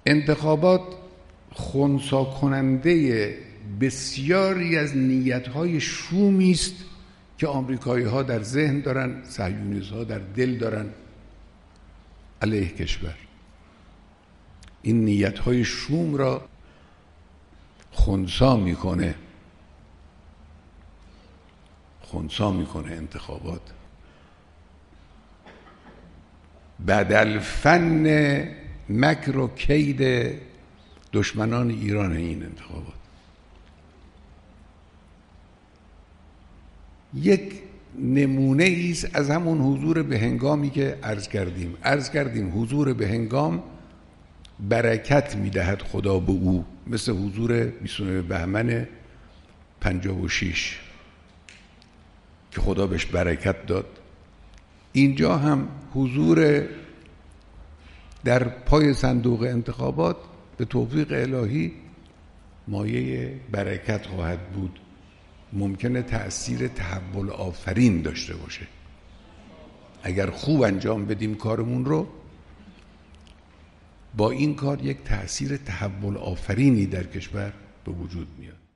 انتخابات خنثی کننده بسیاری از نیت‌های شومی است که آمریکایی‌ها در ذهن دارن، صهیونیست‌ها در دل دارن علیه کشور. این نیت‌های شوم را خنثی میکنه انتخابات. بدل فن مکر و کید دشمنان ایران این انتخابات. یک نمونه ایست از همون حضور به هنگامی که عرض کردیم حضور به هنگام برکت میدهد خدا به او، مثل حضور 29 بهمن 56 که خدا بهش برکت داد. اینجا هم حضور در پای صندوق انتخابات به توفیق الهی مایه برکت خواهد بود. ممکنه تأثیر تحول آفرین داشته باشه. اگر خوب انجام بدیم کارمون رو، با این کار یک تأثیر تحول آفرینی در کشور به وجود میاد.